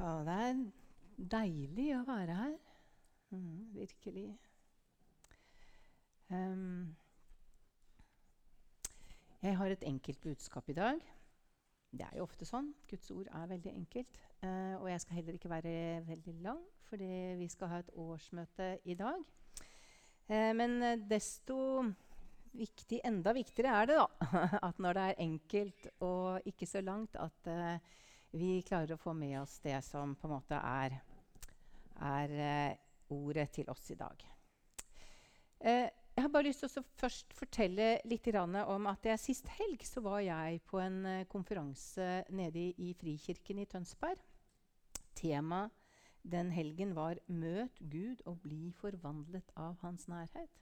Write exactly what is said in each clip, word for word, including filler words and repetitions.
Ja, det er deilig å være her. Mm, virkelig. Um, jeg har et enkelt budskap i dag. Det er jo ofte sånn. Guds ord er veldig enkelt. Uh, og jeg skal heller ikke være veldig lang, fordi vi skal ha et årsmøte i dag. Uh, men uh, desto viktig, enda viktigere er det da, at når det er enkelt og ikke så langt, at uh, vi klarer å få med oss det som på en måte er, er uh, ordet til oss i dag. Uh, jeg har bare lyst til å først fortelle litt om at jeg, sist helg så var jeg på en uh, konferanse nede i, i Frikirken i Tønsberg. Tema den helgen var «Møt Gud og bli forvandlet av hans nærhet».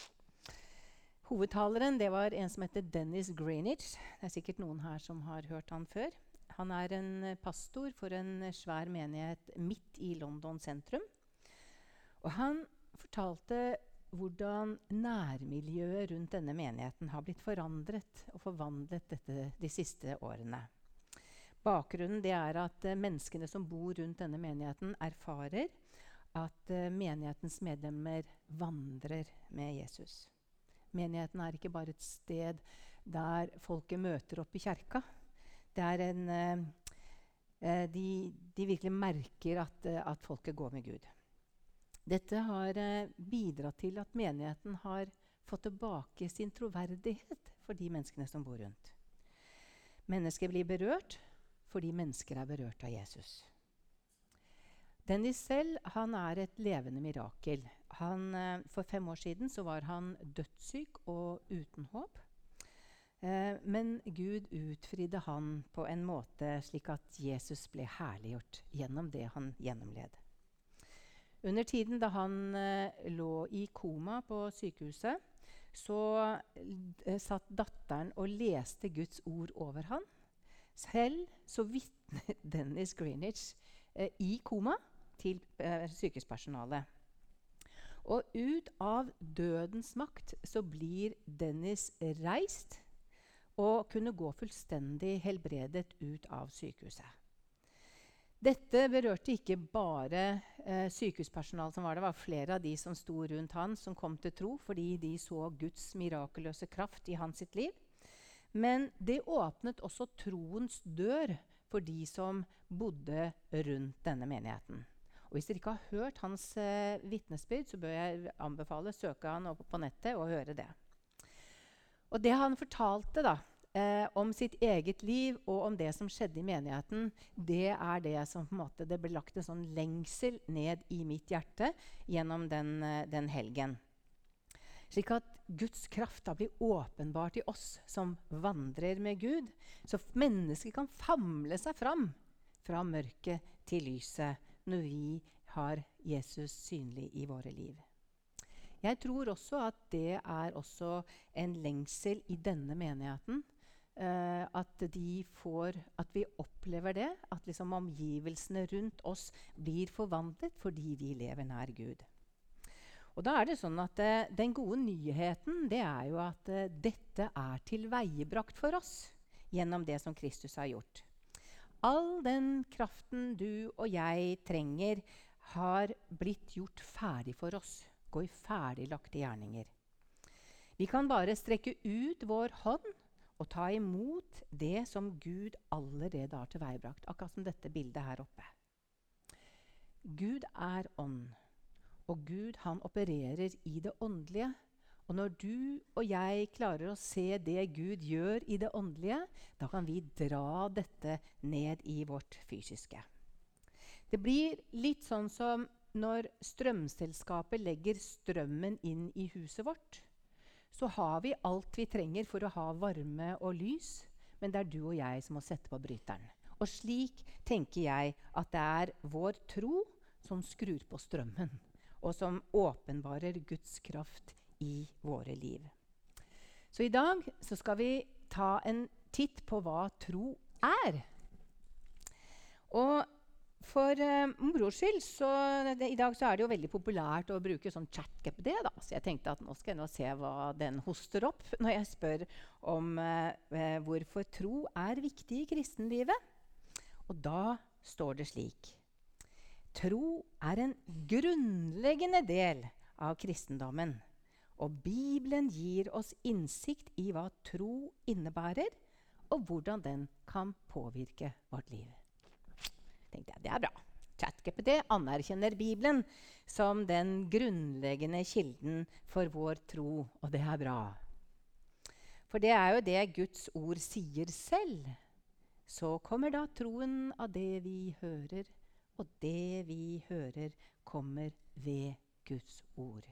Hovedtaleren det var en som heter Dennis Greenwich. Det er sikkert noen her som har hørt han før. Han er en pastor for en svær menighet midt i London sentrum. Og han fortalte hvordan nærmiljøet rundt denne menigheten har blitt forandret og forvandlet dette de siste årene. Bakgrunnen det er at uh, menneskene som bor rundt denne menigheten erfarer at uh, menighetens medlemmer vandrer med Jesus. Menigheten er ikke bare et sted der folket møter opp i kjerka. Det er en, uh, uh, de, de virkelig merker at, uh, at folket går med Gud. Dette har uh, bidratt til at menigheten har fått tilbake sin troverdighet for de menneskene som bor rundt. Mennesker blir berørt fordi mennesker er berørt av Jesus. Dennis selv, han er et levende mirakel. Han, uh, for fem år siden så var han dødssyk og uten håp. Uh, men Gud utfridde han på en måte slik at Jesus ble herliggjort gjennom det han gjennomled. Under tiden da han uh, lå i koma på sykehuset, så uh, satt datteren og leste Guds ord over han. Selv så vitner Dennis Greenwich uh, i koma til uh, sykehuspersonalet. Og ut av dødens makt så blir Dennis reist og kunne gå fullstendig helbredet ut av sykehuset. Dette berørte ikke bare eh, sykehuspersonal som var det, var flere av de som sto rundt han som kom til tro fordi de så Guds mirakuløse kraft i hans sitt liv. Men det åpnet også troens dør for de som bodde rundt denne menigheten. Og hvis dere ikke har hørt hans eh, vitnesbyrd, så bør jeg anbefale søke han opp på nettet og høre det. Og det han fortalte da, Eh, om sitt eget liv og om det som skjedde i menigheten, det er det som på en måte, det ble lagt en sånn lengsel ned i mitt hjerte gjennom den, eh, den helgen. Slik at Guds kraft da blir åpenbart i oss som vandrer med Gud, så mennesker kan famle seg fram fra mørket til lyset når vi har Jesus synlig i våre liv. Jeg tror også at det er også en lengsel i denne menigheten, Uh, at, de får, at vi opplever det, at liksom omgivelsene rundt oss blir forvandlet fordi vi lever nær Gud. Og da er det sånn at uh, den gode nyheten, det er jo at uh, dette er tilveiebrakt for oss gjennom det som Kristus har gjort. All den kraften du og jeg trenger har blitt gjort ferdig for oss. Gå i ferdiglagte gjerninger. Vi kan bare strekke ut vår hånd og ta imot det som Gud allerede har tilveiebrakt, akkurat som dette bildet her oppe. Gud er ånd, og Gud han opererer i det åndelige. Og når du og jeg klarer å se det Gud gjør i det åndelige, da kan vi dra dette ned i vårt fysiske. Det blir litt sånn som når strømselskapet legger strømmen inn i huset vårt, så har vi alt vi trenger for å ha varme og lys, men det er du og jeg som må sette på bryteren. Og slik tenker jeg at det er vår tro som skrur på strømmen, og som åpenbarer Guds kraft i våre liv. Så i dag så skal vi ta en titt på hva tro er. Og for uh, moro skyld, så det, i dag så er det jo veldig populært å bruke sånn chat-G P T da. Så jeg tenkte at nå skal jeg nå se hva den hoster opp når jeg spør om uh, uh, hvorfor tro er viktig i kristenlivet. Og da står det slik. Tro er en grunnleggende del av kristendommen, og Bibelen gir oss innsikt i hva tro innebærer, og hvordan den kan påvirke vårt liv. Tenkte jeg, det er bra. ChatGPT anerkjenner Bibelen som den grunnleggende kilden for vår tro, og det er bra. For det er jo det Guds ord sier selv. Så kommer da troen av det vi hører, og det vi hører kommer ved Guds ord.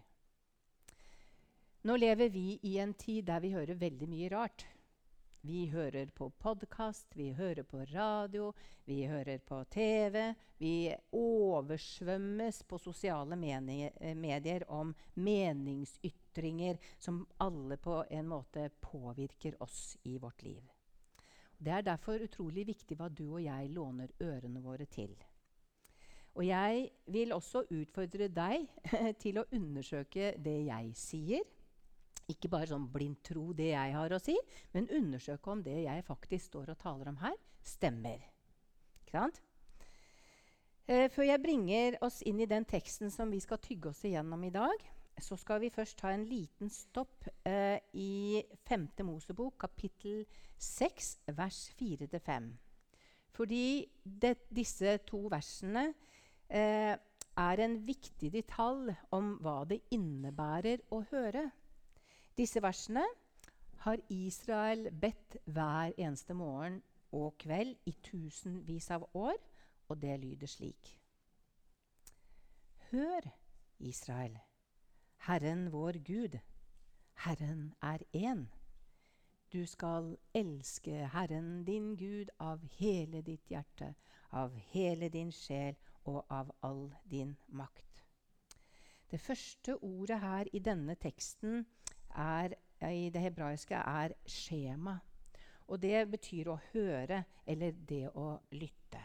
Nå lever vi i en tid der vi hører veldig mye rart. Vi hører på podcast, vi hører på radio, vi hører på T V. Vi oversvømmes på sosiale medier om meningsytringer som alle på en måte påvirker oss i vårt liv. Det er derfor utrolig viktig hva du og jeg låner ørene våre til. Og jeg vil også utfordre deg til å undersøke det jeg sier. Ikke bare sånn blindt tro det jeg har å si, men undersøke om det jeg faktisk står og taler om her, stemmer. Ikke sant? Eh, før jeg bringer oss inn i den teksten som vi skal tygge oss igjennom i dag, så skal vi først ta en liten stopp eh, i femte Mosebok, kapittel seks, vers fire til fem. Fordi det, disse to versene eh, er en viktig detalj om hva det innebærer å høre. Disse versene har Israel bedt hver eneste morgen og kveld i tusenvis av år, og det lyder slik. Hør, Israel, Herren vår Gud, Herren er én. Du skal elske Herren din Gud av hele ditt hjerte, av hele din sjel og av all din makt. Det første ordet her i denne teksten er, i det hebraiske er skjema. Og det betyr å høre, eller det å lytte.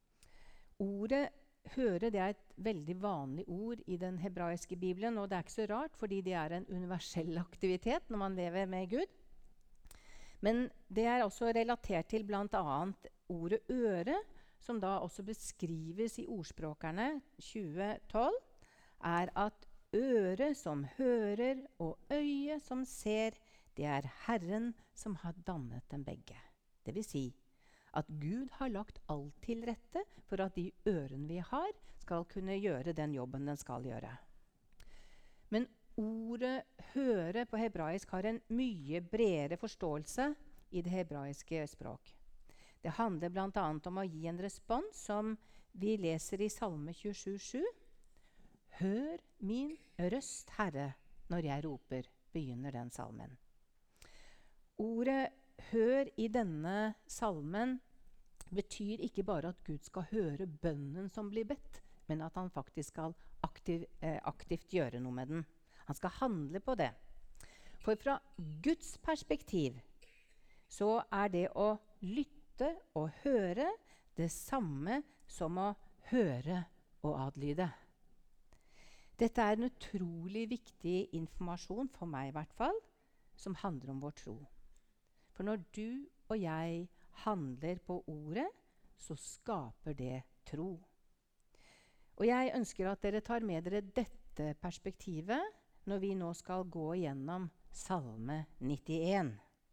Ordet høre det er et veldig vanlig ord i den hebraiske Bibelen, og det er ikke så rart, fordi det er en universell aktivitet når man lever med Gud. Men det er også relatert til blant annet ordet øre, som da også beskrives i ordspråkerne tjue tolv, er at øre som hører og øye som ser, det er Herren som har dannet dem begge. Det vil si at Gud har lagt alt til rette for at de ørene vi har skal kunne gjøre den jobben den skal gjøre. Men ordet høre på hebraisk har en mye bredere forståelse i det hebraiske språk. Det handler blant annet om å gi en respons som vi leser i Salme tjuesju sju. Hør min røst, Herre, når jeg roper, begynner den salmen. Ordet hør i denne salmen betyr ikke bare at Gud skal høre bønnen som blir bedt, men at han faktisk skal aktiv, eh, aktivt gjøre noe med den. Han skal handle på det. For fra Guds perspektiv så er det å lytte og høre det samme som å høre og adlyde. Dette er en utrolig viktig informasjon, for meg i hvert fall, som handler om vår tro. For når du og jeg handler på ordet, så skaper det tro. Og jeg ønsker at dere tar med dere dette perspektivet når vi nå skal gå gjennom Salme nittien.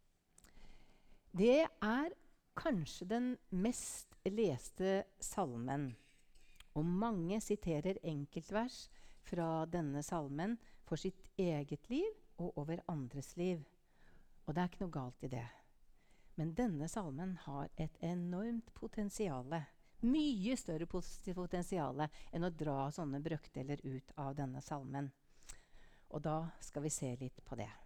Det er kanskje den mest leste salmen, og mange siterer enkeltvers fra denne salmen for sitt eget liv og over andres liv. Og det er ikke noe galt i det. Men denne salmen har et enormt potensiale, mye større potensiale enn å dra sånne brøkdeler ut av denne salmen. Og da skal vi se litt på det.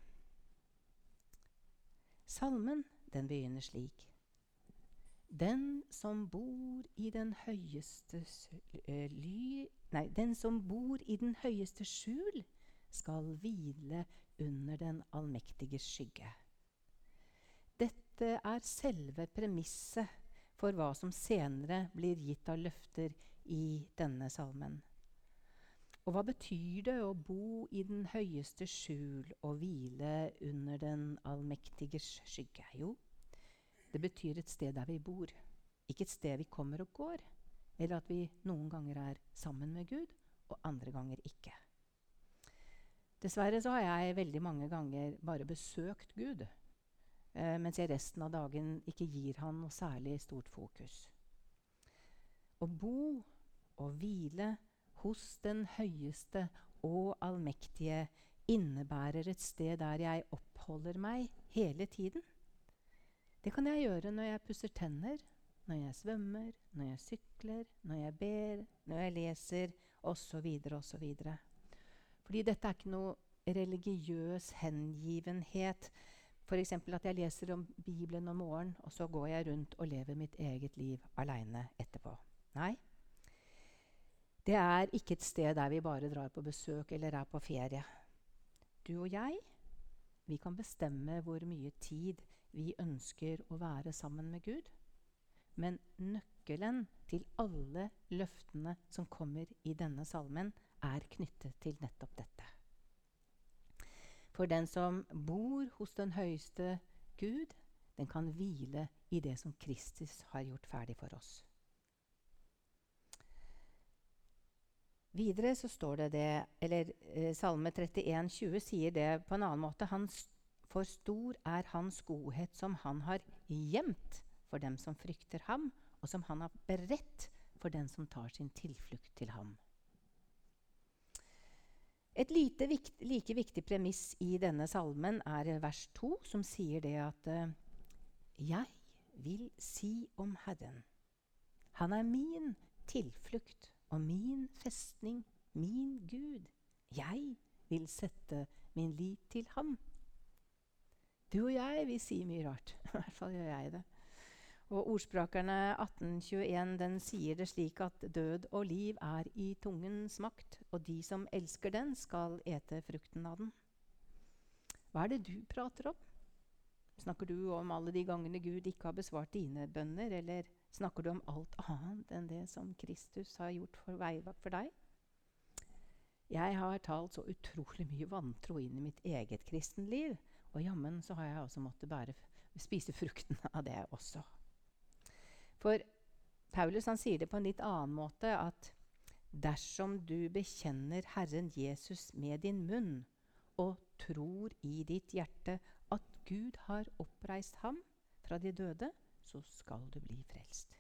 Salmen, den begynner slik. Den som bor i den høyeste uh, ly, nei, den som bor i den høyeste skjul, skal hvile under den allmektiges skygge. Dette er selve premisset for hva som senere blir gitt av løfter i denne salmen. Og hva betyr det å bo i den høyeste skjul og hvile under den allmektiges skygge? Jo, det betyr et sted der vi bor, ikke et sted vi kommer og går, eller at vi noen ganger er sammen med Gud, og andre ganger ikke. Dessverre så har jeg veldig mange ganger bare besøkt Gud, eh, mens jeg resten av dagen ikke gir han noe særlig stort fokus. Å bo og hvile hos den høyeste og allmektige innebærer et sted der jeg oppholder meg hele tiden. Det kan jeg gjøre når jeg pusser tenner, når jeg svømmer, når jeg sykler, når jeg ber, når jeg leser, osv., osv. Fordi dette er ikke noe religiøs hengivenhet. For eksempel at jeg leser om Bibelen om morgenen, og så går jeg rundt og lever mitt eget liv alene etterpå. Nei. Det er ikke et sted der vi bare drar på besøk eller er på ferie. Du og jeg, vi kan bestemme hvor mye tid vi ønsker å være sammen med Gud. Men nøkkelen til alle løftene som kommer i denne salmen, er knyttet til nettopp dette. For den som bor hos den høyeste Gud, den kan hvile i det som Kristus har gjort ferdig for oss. Videre så står det det, eller eh, Salme trettien tjue sier det på en annen måte. Hans, for stor er hans godhet som han har gjemt for dem som frykter ham, og som han har beredt for den som tar sin tilflukt til ham. Et lite vikt, like viktig premiss i denne salmen er vers to, som sier det at uh, jeg vil si om Herren. Han er min tilflukt og min festning, min Gud. Jeg vil sette min lit til ham. Du og jeg, vi sier mye rart. I hvert fall gjør jeg det. Og ordspråkerne atten tjueen, den sier det slik at død og liv er i tungens makt, og de som elsker den skal ete frukten av den. Hva er det du prater om? Snakker du om alle de gangene Gud ikke har besvart dine bønner, eller snakker du om alt annet enn det som Kristus har gjort for veivakt for deg? Jeg har talt så utrolig mye vantro inn i mitt eget kristenliv, og jammen så har jeg også måttet bære, spise frukten av det også. For Paulus han sier det på en litt annen måte, at dersom du bekjenner Herren Jesus med din munn, og tror i ditt hjerte at Gud har oppreist ham fra de døde, så skal du bli frelst.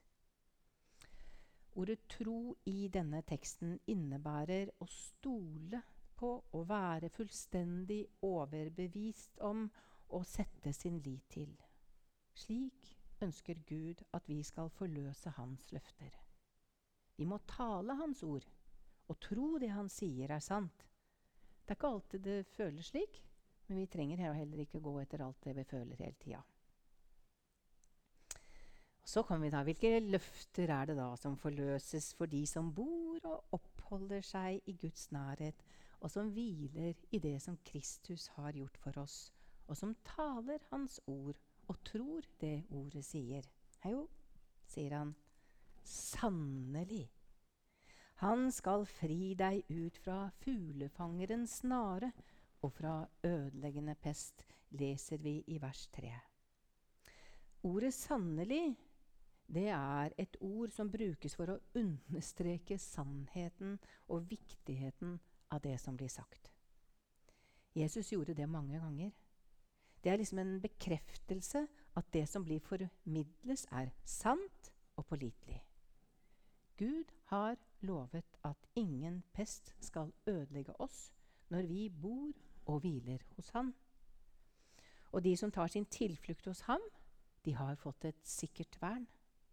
Ordet tro i denne teksten innebærer å stole på å være fullstendig overbevist om å sette sin lit til. Slik ønsker Gud at vi skal forløse hans løfter. Vi må tale hans ord og tro det han sier er sant. Det er ikke alltid det føles slik, men vi trenger heller ikke gå etter alt det vi føler hele tida. Så kommer vi da, hvilke løfter er det da som forløses for de som bor og oppholder seg i Guds nærhet, og som hviler i det som Kristus har gjort for oss, og som taler hans ord og tror det ordet sier? Jo, sier han, sannelig. Han skal fri deg ut fra fuglefangerens snare, og fra ødeleggende pest, leser vi i vers tre. Ordet sannelig, det er et ord som brukes for å understreke sannheten og viktigheten av det som blir sagt. Jesus gjorde det mange ganger. Det er liksom en bekreftelse at det som blir formidles er sant og pålitelig. Gud har lovet at ingen pest skal ødelegge oss når vi bor og hviler hos ham. Og de som tar sin tilflukt hos ham, de har fått et sikkert vern.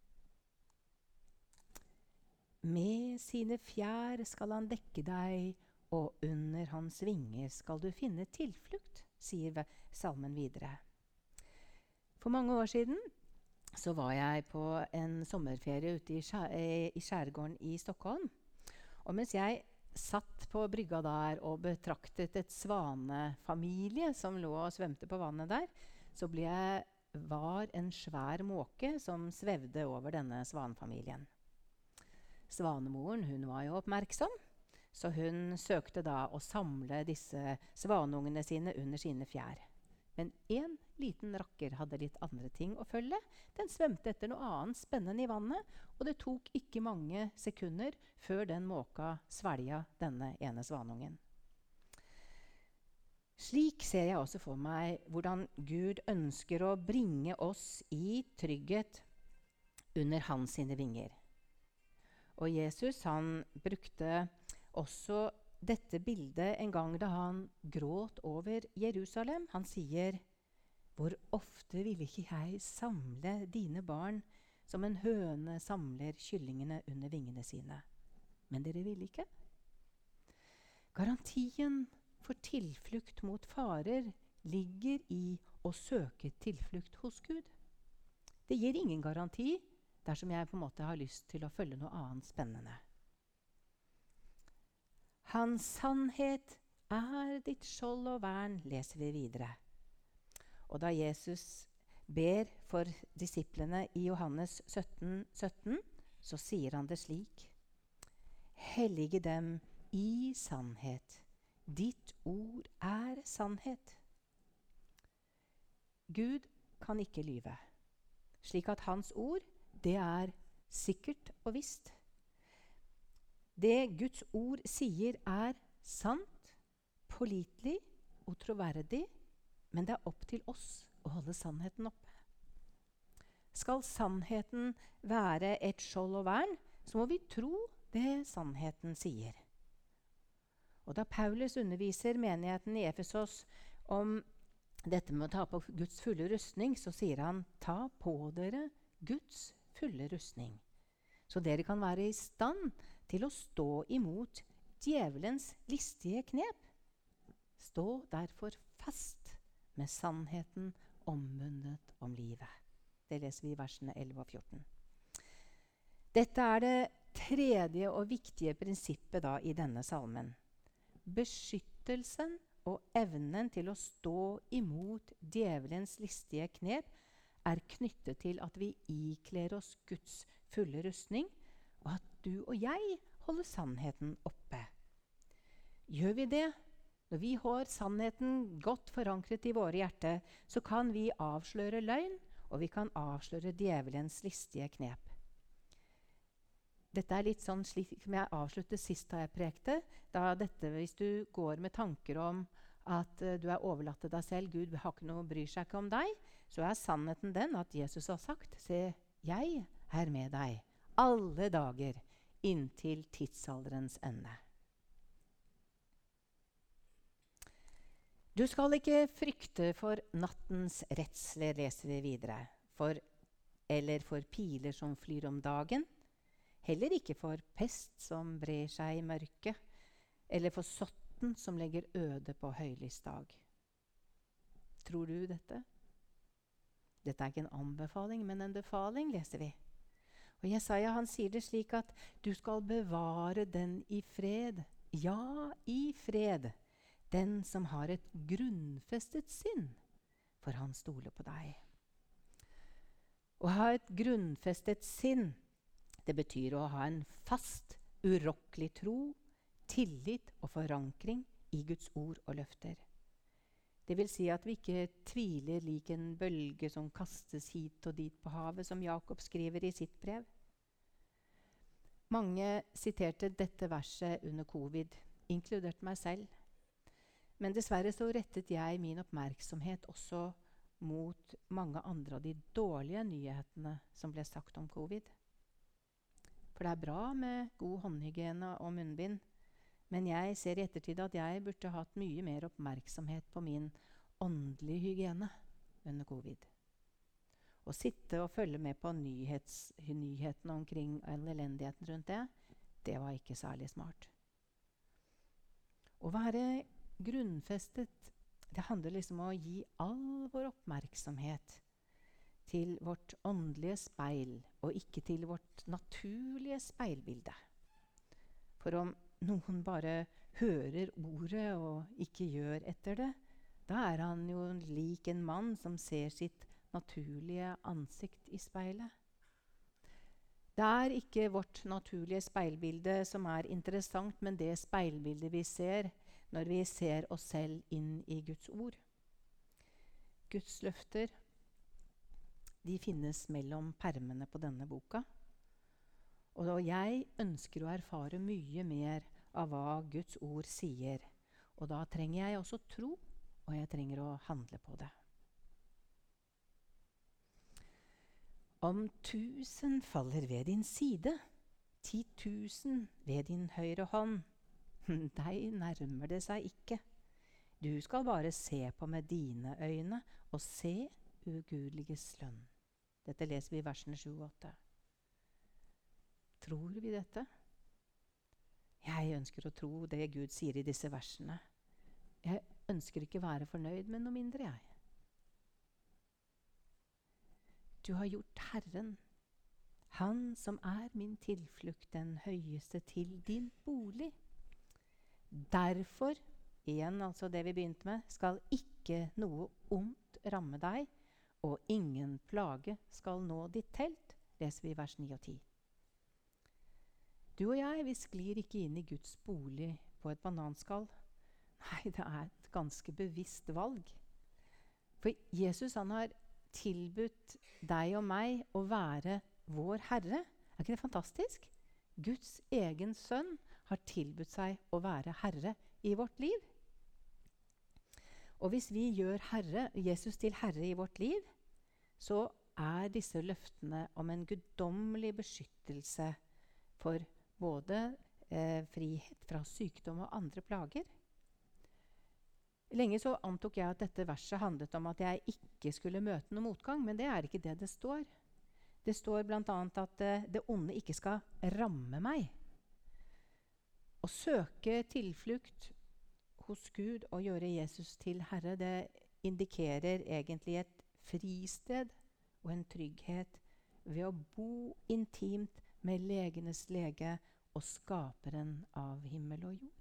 Med sine fjær skal han dekke deg, og under hans vinger skal du finne tilflukt, sier salmen videre. For mange år siden så var jeg på en sommerferie ute i, skjær, i skjærgården i Stockholm. Og mens jeg satt på brygga der og betraktet et svanefamilie som lå og svømte på vannet der, så ble jeg, var en svær måke som svevde over denne svanefamilien. Svanemoren, hun var jo oppmerksom, så hun søkte da å samle disse svanungene sine under sine fjær. Men en liten rakker hadde litt andre ting å følge. Den svømte etter noe annet spennende i vannet, og det tok ikke mange sekunder før den måka svelga denne ene svanungen. Slik ser jeg også for meg hvordan Gud ønsker å bringe oss i trygghet under hans sine vinger. Og Jesus han brukte også dette bildet en gang da han gråt over Jerusalem. Han sier, «Hvor ofte ville ikke jeg samle dine barn som en høne samler kyllingene under vingene sine? Men dere ville ikke.» Garantien for tilflukt mot farer ligger i å søke tilflukt hos Gud. Det gir ingen garanti dersom jeg på en måte har lyst til å følge noe annet spennende. Hans sannhet er ditt skjold og vern, leser vi videre. Og da Jesus ber for disiplene i Johannes sytten sytten, så sier han det slik, «Hellige dem i sannhet, ditt ord er sannhet.» Gud kan ikke lyve, slik at hans ord, det er sikkert og visst. Det Guds ord sier er sant, pålitelig og troverdig, men det er opp til oss å holde sannheten oppe. Skal sannheten være et skjold og vern, så må vi tro det sannheten sier. Og da Paulus underviser menigheten i Efesos om dette med å ta på Guds fulle rustning, så sier han, «Ta på dere Guds fulle rustning, så dere kan være i stand til å stå imot djevelens listige knep. Stå derfor fast med sannheten omvunnet om livet.» Det leser vi i versene elleve og fjorten. Dette er det tredje og viktige prinsippet da i denne salmen. Beskyttelsen og evnen til å stå imot djevelens listige knep er knyttet til at vi ikler oss Guds fulle rustning, og at du og jeg holder sannheten oppe. Gjør vi det, når vi har sannheten godt forankret i våre hjerter, så kan vi avsløre løgn, og vi kan avsløre djevelens listige knep. Dette er litt sånn slik som jeg avsluttet sist da jeg prekte, da dette, hvis du går med tanker om at uh, du er overlatt til deg selv, Gud har ikke noe, bryr seg ikke om deg, så er sannheten den at Jesus har sagt, «Se, jeg er med deg alle dager inntil tidsalderens ende.» Du skal ikke frykte for nattens redsler, leser vi videre, for, eller for piler som flyr om dagen, heller ikke for pest som brer seg i mørket, eller for sotten som legger øde på høylys dag. Tror du dette? Dette er ikke en anbefaling, men en befaling, leser vi. Og Jesaja han sier det slik at du skal bevare den i fred, ja, i fred, den som har et grunnfestet sinn, for han stoler på deg. Å ha et grunnfestet sinn, det betyr å ha en fast, urokkelig tro, tillit og forankring i Guds ord og løfter. Det vil si at vi ikke tviler lik en bølge som kastes hit og dit på havet, som Jakob skriver i sitt brev. Mange siterte dette verset under covid, inkludert meg selv. Men dessverre så rettet jeg min oppmerksomhet også mot mange andre av de dårlige nyhetene som ble sagt om covid. For det er bra med god håndhygiene og munnbind, men jeg ser i ettertid at jeg burde hatt mye mer oppmerksomhet på min åndelige hygiene under covid. Å sitte og følge med på nyhets, nyhetene omkring elendigheten rundt det, det var ikke særlig smart. Å være grunnfestet, det handler liksom om å gi all vår oppmerksomhet til vårt åndelige speil, og ikke til vårt naturlige speilbilde. For om noen bare hører ordet og ikke gjør etter det, da er han jo lik en mann som ser sitt naturlige ansikt i speilet. Det er ikke vårt naturlige speilbilde som er interessant, men det speilbildet vi ser når vi ser oss selv inn i Guds ord. Guds løfter, de finnes mellom permene på denne boka. Og jeg ønsker å erfare mye mer av hva Guds ord sier. Og da trenger jeg også tro, og jeg trenger å handle på det. Om tusen faller ved din side, ti tusen ved din høyre hånd, deg nærmer det seg ikke. Du skal bare se på med dine øyne og se ugudeliges lønn. Dette leser vi i versene sju og åtte. Tror vi dette? Jeg ønsker å tro det Gud sier i disse versene. Jeg ønsker ikke være fornøyd med noe mindre, jeg. Du har gjort Herren, Han som er min tilflukt, den høyeste, til din bolig. Derfor, igjen altså det vi begynte med, skal ikke noe ondt ramme deg, og ingen plage skal nå ditt telt, leser vi i vers ni og ti. Du og jeg, vi sklir ikke inn i Guds bolig på et bananskall. Nei, det er et ganske bevisst valg. For Jesus, han har tilbudt deg og meg å være vår Herre. Er ikke det fantastisk? Guds egen sønn har tilbudt seg å være Herre i vårt liv. Og hvis vi gjør Herre, Jesus til Herre i vårt liv, så er disse løftene om en guddommelig beskyttelse for både eh, frihet fra sykdom og andre plager. Lenge så antok jeg at dette verset handlet om at jeg ikke skulle møte noe motgang, men det er ikke det det står. Det står blant annet at eh, det onde ikke skal ramme meg. Å søke tilflukt hos Gud og gjøre Jesus til Herre, det indikerer egentlig et fristed og en trygghet ved å bo intimt med legenes lege og skaperen av himmel og jord.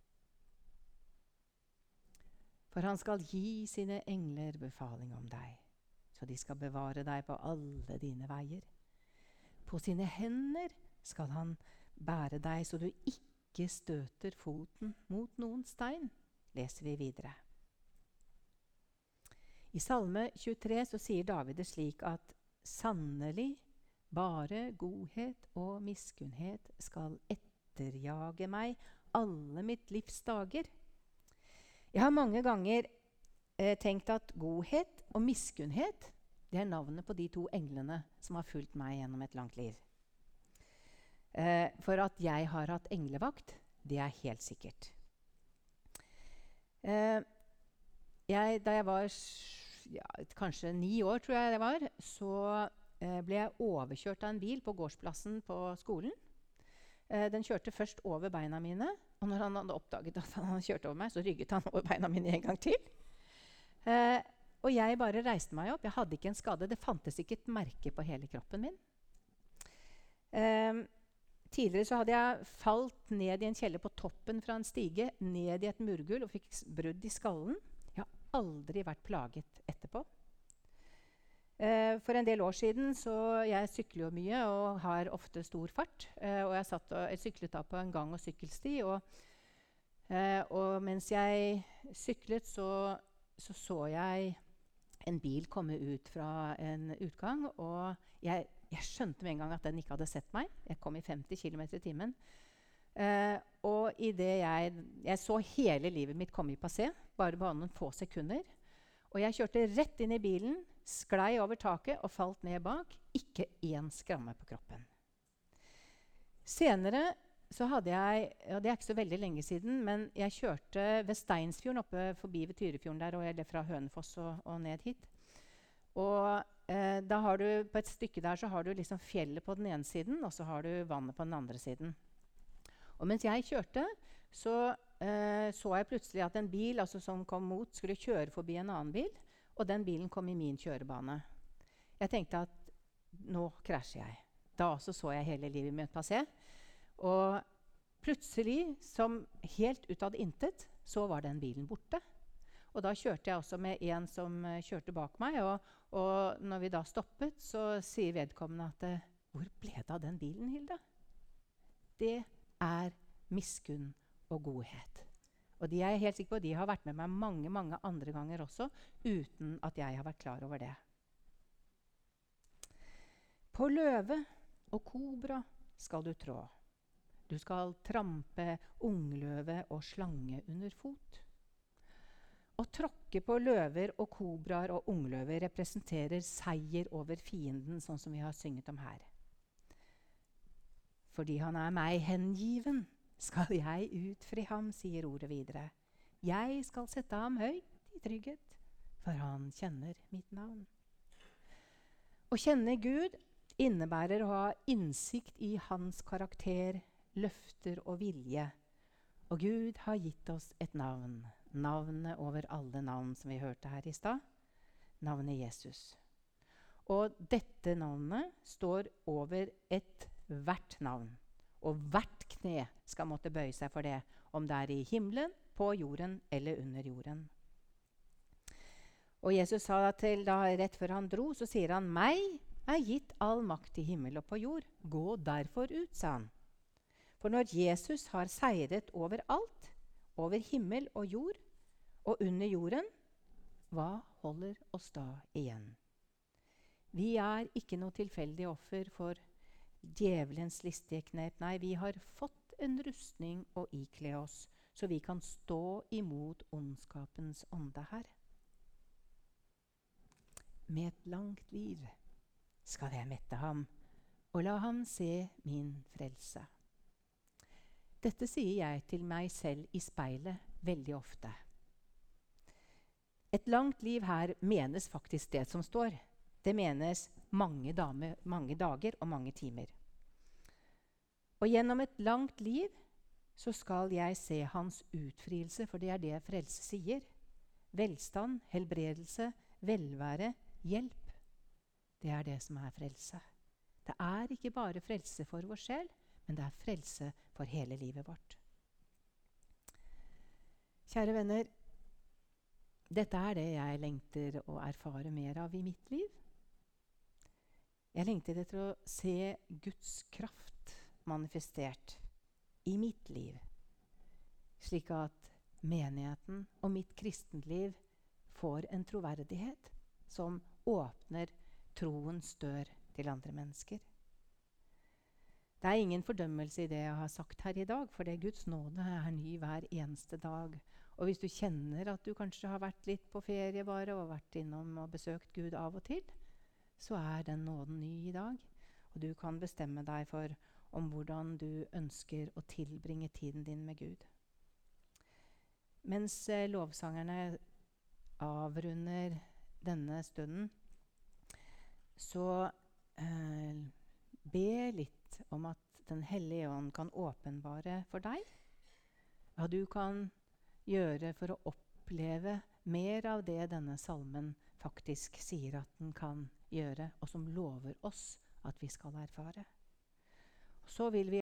For han skal gi sine engler befaling om deg, så de skal bevare deg på alle dine veier. På sine hender skal han bære deg, så du ikke støter foten mot noen stein, leser vi videre. I Salme tjuetre så sier David det slik at sannelig bare godhet og miskunnhet skal etterjage meg alle mitt livs dager. Jeg har mange ganger eh, tenkt at godhet og miskunnhet, det er navnet på de to englene som har fulgt meg gjennom et langt liv. Eh, for at jeg har hatt englevakt, det er helt sikkert. Eh, jeg, da jeg var ja, kanskje ni år, tror jeg det var, så eh, ble jeg overkjørt av en bil på gårdsplassen på skolen. Eh, den kjørte først over beina mine, og når han hadde oppdaget at han kjørte over meg, så rygget han over beina mine en gang til. Eh, og jeg bare reiste meg opp. Jeg hadde ikke en skade. Det fantes ikke et merke på hele kroppen min. Eh, tidligere så hadde jeg falt ned i en kjeller på toppen fra en stige, ned i et murgulv og fikk brudd i skallen. Jeg har aldri vært plaget etterpå. Eh, for en del år siden, så jeg sykler jo mye og har ofte stor fart. Eh, og jeg, satt og, jeg syklet da på en gang- og sykkelsti. Og, eh, og mens jeg syklet, så, så så jeg en bil komme ut fra en utgang. Og jeg, jeg skjønte med en gang at den ikke hadde sett meg. Jeg kom i femti kilometer i timen. Eh, og i det jeg, jeg så hele livet mitt komme i passé, bare på noen få sekunder. Og jeg kjørte rett inn i bilen, sklei over taket og falt ned bak. Ikke én skramme på kroppen. Senere så hadde jeg, og det er ikke så veldig lenge siden, men jeg kjørte ved Steinsfjorden oppe forbi ved Tyrifjorden der, og eller fra Hønefoss og, og ned hit. Og eh, da har du, på et stykke der så har du liksom fjellet på den ene siden, og så har du vannet på den andre siden. Og mens jeg kjørte, så eh, så jeg plutselig at en bil altså, som kom mot, skulle kjøre forbi en annen bil, og den bilen kom i min kjørebane. Jeg tenkte at nå krasjer jeg. Da også så jeg hele livet mitt passé. Og plutselig, som helt ut av det intet, så var den bilen borte. Og da kjørte jeg også med en som uh, kjørte bak meg, og, og når vi da stoppet, så sier vedkommende at hvor ble det av den bilen, Hilde? Det er miskunn og godhet. Og de er jeg helt sikker på, de har vært med meg mange, mange andre ganger også, uten at jeg har vært klar over det. På løve og kobra skal du trå. Du skal trampe ungløve og slange under fot. Å tråkke på løver og kobraer og ungløver representerer seier over fienden, sånn som vi har synget om her. Fordi han er meg hengiven, skal jeg utfri ham, sier ordet videre. Jeg skal sette ham høyt i trygghet, for han kjenner mitt navn. Å kjenne Gud innebærer å ha innsikt i hans karakter, løfter og vilje. Og Gud har gitt oss et navn, navnet over alle navn som vi hørte her i stad, navnet Jesus. Og dette navnet står over et hvert navn, og hvert kne skal måtte bøye seg for det, om det er i himmelen, på jorden eller under jorden. Og Jesus sa til da rett før han dro, så sier han, «Meg er gitt all makt i himmel og på jord. Gå derfor ut», sa han. For når Jesus har seiret over alt, over himmel og jord, og under jorden, hva holder oss da igjen? Vi er ikke noe tilfeldig offer for djevelens listige knep. Nei, vi har fått en rustning å ikle oss, så vi kan stå imot ondskapens ånde her. Med et langt liv skal jeg mette ham, og la ham se min frelse. Dette sier jeg til meg selv i speilet veldig ofte. Et langt liv her menes faktisk det som står. Det menes mange, dame, mange dager og mange timer. Og gjennom et langt liv så skal jeg se hans utfrielse, for det er det frelse sier. Velstand, helbredelse, velvære, hjelp. Det er det som er frelse. Det er ikke bare frelse for vår sjel, men det er frelse for hele livet vårt. Kjære venner, dette er det jeg lengter å erfare mer av i mitt liv. Jeg lengter etter å se Guds kraft manifestert i mitt liv, slik at menigheten og mitt kristentliv får en troverdighet som åpner troens dør til andre mennesker. Det er ingen fordømmelse i det jeg har sagt her i dag, for det Guds nåde er ny hver eneste dag. Og hvis du kjenner at du kanskje har vært litt på ferie bare, og vært innom og besøkt Gud av og til, så er den nåden ny i dag. Og du kan bestemme deg for om hvordan du ønsker å tilbringe tiden din med Gud. Mens eh, lovsangerne avrunder denne stunden, så eh, be litt om at Den hellige ånd kan åpenbare for deg hva du kan gjøre for å oppleve mer av det denne salmen faktisk sier at den kan gjøre, og som lover oss at vi skal erfare. Så vil vi